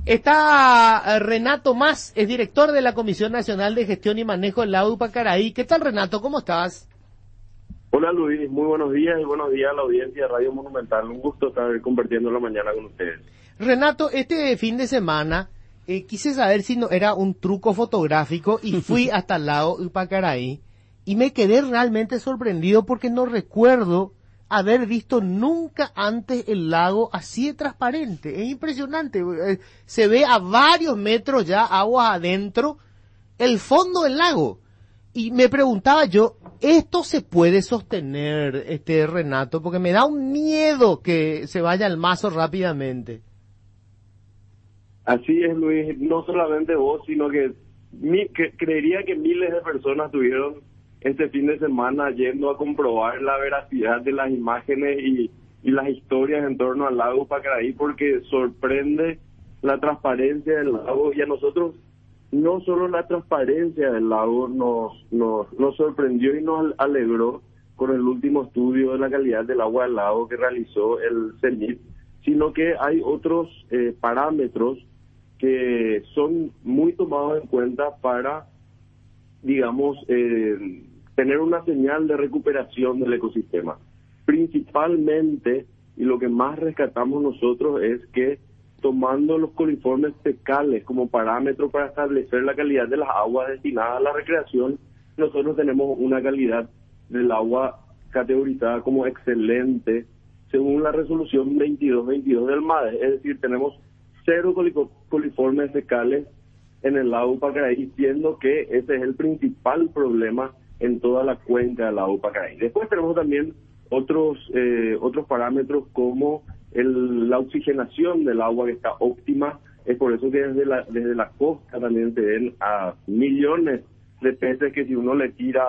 Está Renato Mas, es director de la Comisión Nacional de Gestión y Manejo del Lago Pacaraí. ¿Qué tal, Renato? ¿Cómo estás? Hola Luis, muy buenos días y buenos días a la audiencia de Radio Monumental. Un gusto estar compartiendo la mañana con ustedes. Renato, este fin de semana quise saber si no era un truco fotográfico y fui hasta el lago Pacaraí y me quedé realmente sorprendido porque no recuerdo haber visto nunca antes el lago así de transparente. Es impresionante, se ve a varios metros ya agua adentro el fondo del lago. Y me preguntaba yo, ¿esto se puede sostener, Renato? Porque me da un miedo que se vaya al mazo rápidamente. Así es, Luis, no solamente vos, sino que creería que miles de personas tuvieron este fin de semana yendo a comprobar la veracidad de las imágenes y las historias en torno al lago Pacaraí, porque sorprende la transparencia del lago, y a nosotros no solo la transparencia del lago nos sorprendió y nos alegró con el último estudio de la calidad del agua del lago que realizó el CENIT, sino que hay otros parámetros que son muy tomados en cuenta para, digamos, tener una señal de recuperación del ecosistema. Principalmente, y lo que más rescatamos nosotros es que tomando los coliformes fecales como parámetro para establecer la calidad de las aguas destinadas a la recreación, nosotros tenemos una calidad del agua categorizada como excelente según la resolución 2222 del MADE, es decir, tenemos 0 coliformes fecales en el lago Pacaraí, siendo que ese es el principal problema en toda la cuenca del lago Pacaraí. Después tenemos también otros parámetros como la oxigenación del agua, que está óptima. Es por eso que desde la costa también se ven a millones de peces que si uno le tira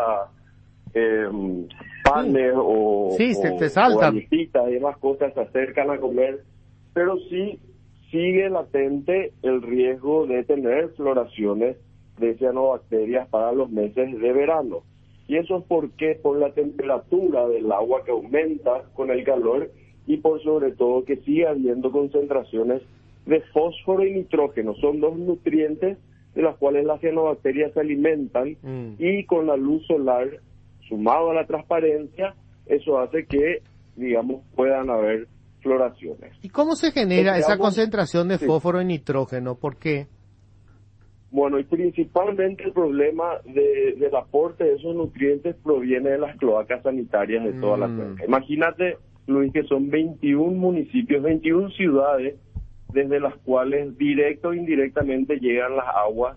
panes o galletitas y demás cosas se acercan a comer, pero sí sigue latente el riesgo de tener floraciones de cianobacterias para los meses de verano. Y eso es porque por la temperatura del agua que aumenta con el calor y por sobre todo que sigue habiendo concentraciones de fósforo y nitrógeno. Son dos nutrientes de los cuales las cianobacterias se alimentan y con la luz solar, sumado a la transparencia, eso hace que, digamos, puedan haber floraciones. ¿Y cómo se genera esa concentración de fósforo y nitrógeno? ¿Por qué? Bueno, y principalmente el problema del aporte de esos nutrientes proviene de las cloacas sanitarias de toda la cuenca. Imagínate, Luis, que son 21 municipios, 21 ciudades, desde las cuales directo o indirectamente llegan las aguas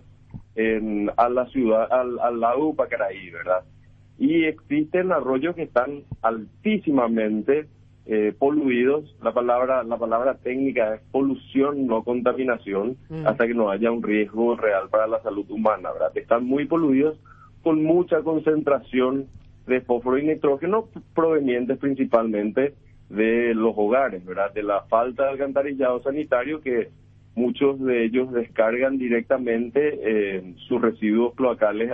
a la ciudad, al lago Pacaraí, ¿verdad? Y existen arroyos que están altísimamente poluidos. La palabra técnica es polución, no contaminación, hasta que no haya un riesgo real para la salud humana, ¿verdad? Están muy poluidos con mucha concentración de fósforo y nitrógeno provenientes principalmente de los hogares, ¿verdad? De la falta de alcantarillado sanitario, que muchos de ellos descargan directamente sus residuos cloacales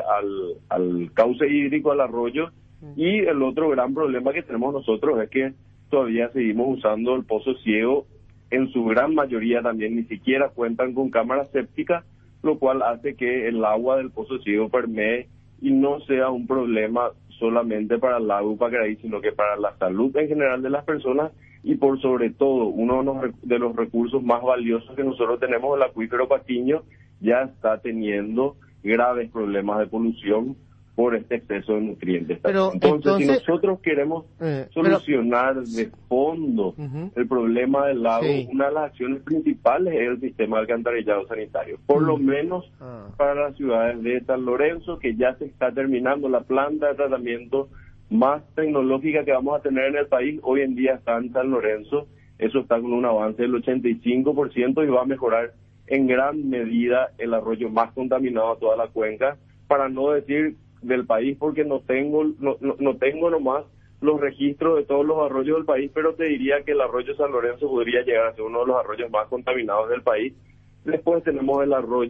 al cauce hídrico, al arroyo. Y el otro gran problema que tenemos nosotros es que todavía seguimos usando el pozo ciego. En su gran mayoría también ni siquiera cuentan con cámaras sépticas, lo cual hace que el agua del pozo ciego permee y no sea un problema solamente para el lago Pacaraí, sino que para la salud en general de las personas y por sobre todo uno de los recursos más valiosos que nosotros tenemos, el acuífero Patiño, ya está teniendo graves problemas de polución por este exceso de nutrientes. Entonces, si nosotros queremos solucionar de fondo el problema del lago, una de las acciones principales es el sistema de alcantarillado sanitario. Por lo menos para las ciudades de San Lorenzo, que ya se está terminando la planta de tratamiento más tecnológica que vamos a tener en el país. Hoy en día está en San Lorenzo. Eso está con un avance del 85% y va a mejorar en gran medida el arroyo más contaminado de toda la cuenca, para no decir del país, porque no tengo nomás los registros de todos los arroyos del país, pero te diría que el arroyo San Lorenzo podría llegar a ser uno de los arroyos más contaminados del país. Después tenemos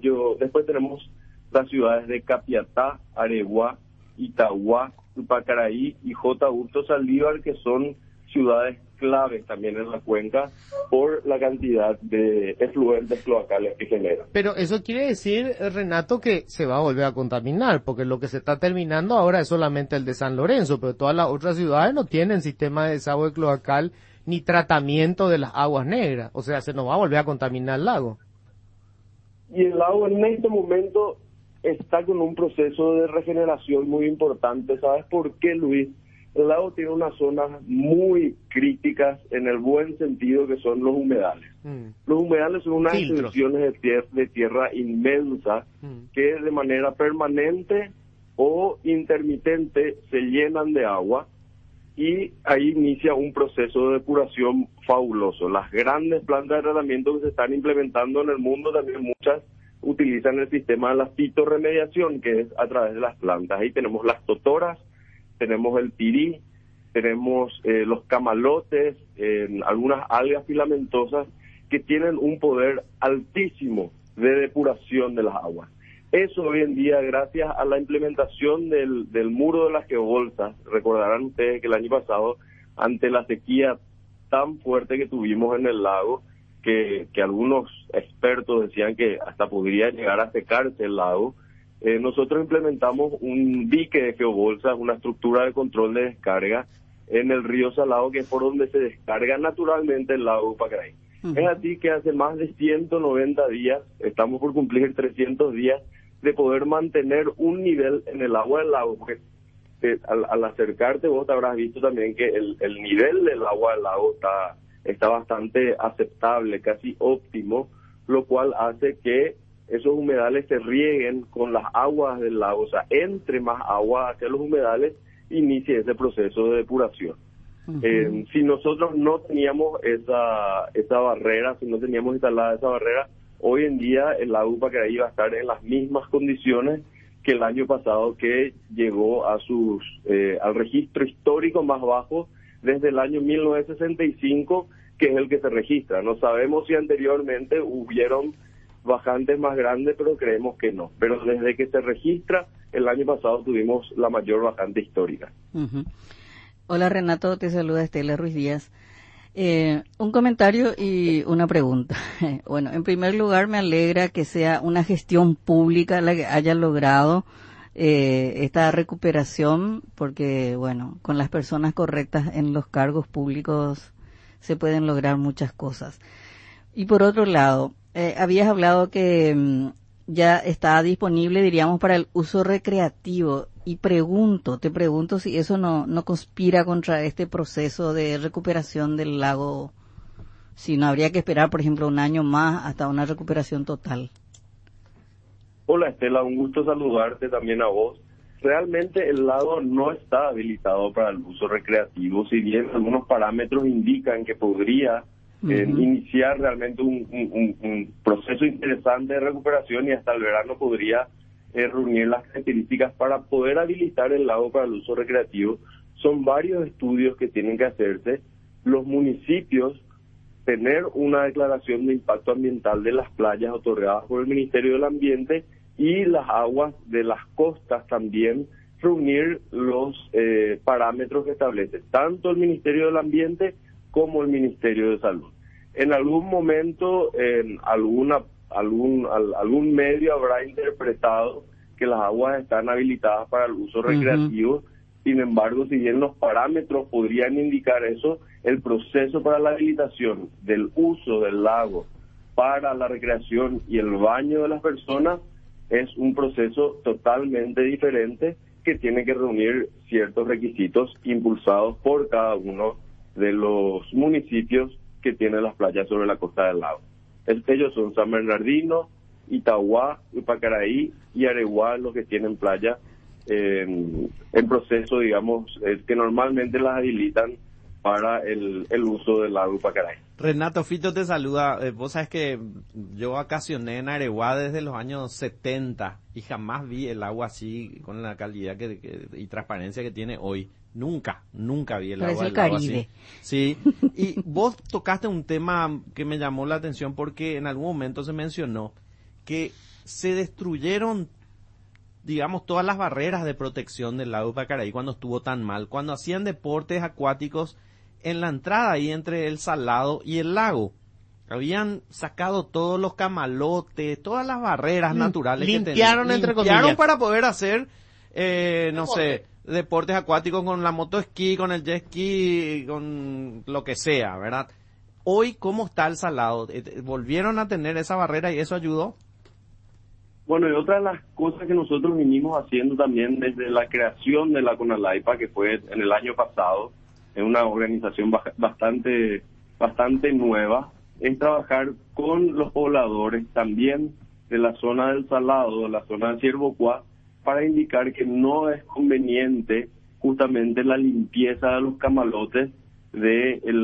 las ciudades de Capiatá, Areguá, Itagua, Pacaraí y J. Augusto Saldívar, que son ciudades claves también en la cuenca por la cantidad de efluentes cloacales que generan. Pero eso quiere decir, Renato, que se va a volver a contaminar, porque lo que se está terminando ahora es solamente el de San Lorenzo, pero todas las otras ciudades no tienen sistema de desagüe cloacal ni tratamiento de las aguas negras. O sea, se nos va a volver a contaminar el lago. Y el lago en este momento está con un proceso de regeneración muy importante. ¿Sabes por qué, Luis? El lago tiene unas zonas muy críticas en el buen sentido, que son los humedales. Los humedales son unas extensiones de tierra inmensas que de manera permanente o intermitente se llenan de agua, y ahí inicia un proceso de depuración fabuloso. Las grandes plantas de tratamiento que se están implementando en el mundo, también muchas utilizan el sistema de la fitorremediación, que es a través de las plantas. Ahí tenemos las totoras, tenemos el pirí, tenemos los camalotes, algunas algas filamentosas que tienen un poder altísimo de depuración de las aguas. Eso hoy en día, gracias a la implementación del muro de las geobolsas, recordarán ustedes que el año pasado, ante la sequía tan fuerte que tuvimos en el lago, que algunos expertos decían que hasta podría llegar a secarse el lago, nosotros implementamos un dique de geobolsas, una estructura de control de descarga en el río Salado, que es por donde se descarga naturalmente el lago Pacaraí. Es así que hace más de 190 días, estamos por cumplir 300 días, de poder mantener un nivel en el agua del lago. Porque, al acercarte vos te habrás visto también que el nivel del agua del lago está bastante aceptable, casi óptimo, lo cual hace que esos humedales se rieguen con las aguas del lago. O sea, entre más agua hacia los humedales, inicie ese proceso de depuración. Si nosotros no teníamos esa barrera, si no teníamos instalada esa barrera, hoy en día el lago Pacaraí va a estar en las mismas condiciones que el año pasado, que llegó a al registro histórico más bajo desde el año 1965, que es el que se registra. No sabemos si anteriormente hubieron bajantes más grandes, pero creemos que no. Pero desde que se registra, el año pasado tuvimos la mayor bajante histórica. Hola Renato, te saluda Estela Ruiz Díaz. Un comentario y una pregunta. Bueno, en primer lugar me alegra que sea una gestión pública la que haya logrado esta recuperación, porque bueno, con las personas correctas en los cargos públicos se pueden lograr muchas cosas. Y por otro lado, habías hablado que ya está disponible, diríamos, para el uso recreativo. Y te pregunto si eso no conspira contra este proceso de recuperación del lago, si no habría que esperar, por ejemplo, un año más hasta una recuperación total. Hola Estela, un gusto saludarte también a vos. Realmente el lago no está habilitado para el uso recreativo, si bien algunos parámetros indican que podría iniciar realmente un proceso interesante de recuperación, y hasta el verano podría reunir las características para poder habilitar el lago para el uso recreativo. Son varios estudios que tienen que hacerse. Los municipios tener una declaración de impacto ambiental de las playas otorgadas por el Ministerio del Ambiente, y las aguas de las costas también reunir los parámetros que establece tanto el Ministerio del Ambiente como el Ministerio de Salud. En algún momento, algún medio habrá interpretado que las aguas están habilitadas para el uso recreativo. Sin embargo, si bien los parámetros podrían indicar eso, el proceso para la habilitación del uso del lago para la recreación y el baño de las personas es un proceso totalmente diferente, que tiene que reunir ciertos requisitos impulsados por cada uno de los municipios que tienen las playas sobre la costa del lago. Ellos son San Bernardino, Itauguá, Pacaraí y Areguá, los que tienen playa en proceso, digamos, que normalmente las habilitan para el uso del lago Pacaraí. Renato, Fito te saluda. Vos sabés que yo vacacioné en Areguá desde los años 70 y jamás vi el agua así, con la calidad y transparencia que tiene hoy. Nunca vi el agua del lago así. Sí, y vos tocaste un tema que me llamó la atención, porque en algún momento se mencionó que se destruyeron, digamos, todas las barreras de protección del lago Pacaraí cuando estuvo tan mal. Cuando hacían deportes acuáticos en la entrada ahí entre el Salado y el lago. Habían sacado todos los camalotes, todas las barreras naturales que tenían. Limpiaron, entre comillas, para poder hacer, no sé, deportes acuáticos con la motoesquí, con el jet ski, con lo que sea, ¿verdad? Hoy, ¿cómo está el Salado? ¿Volvieron a tener esa barrera y eso ayudó? Bueno, y otra de las cosas que nosotros vinimos haciendo también desde la creación de la CONALAIPA, que fue en el año pasado, es una organización bastante nueva, es trabajar con los pobladores también de la zona del Salado, de la zona de Ciervocuá, para indicar que no es conveniente justamente la limpieza de los camalotes de